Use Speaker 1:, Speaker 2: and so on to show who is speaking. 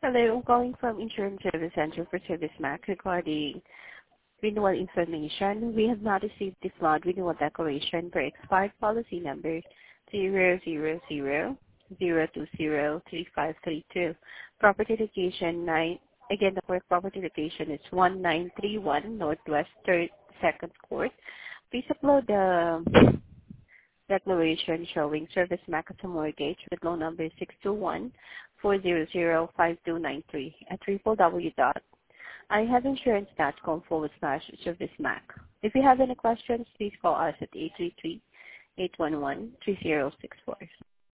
Speaker 1: Hello, I'm calling from Insurance Service Center for Service Mac regarding renewal information. We have not received the flood renewal declaration for expired policy number 000-020-3532. Property location 9. Again, the correct property location is 1931 Northwest 3rd 2nd Court. Please upload the declaration showing Service Mac as a mortgage with loan number 621-400-5293 at www.ihaveinsurance.com/ServiceMac. If you have any questions, please call us at 833-811-3064.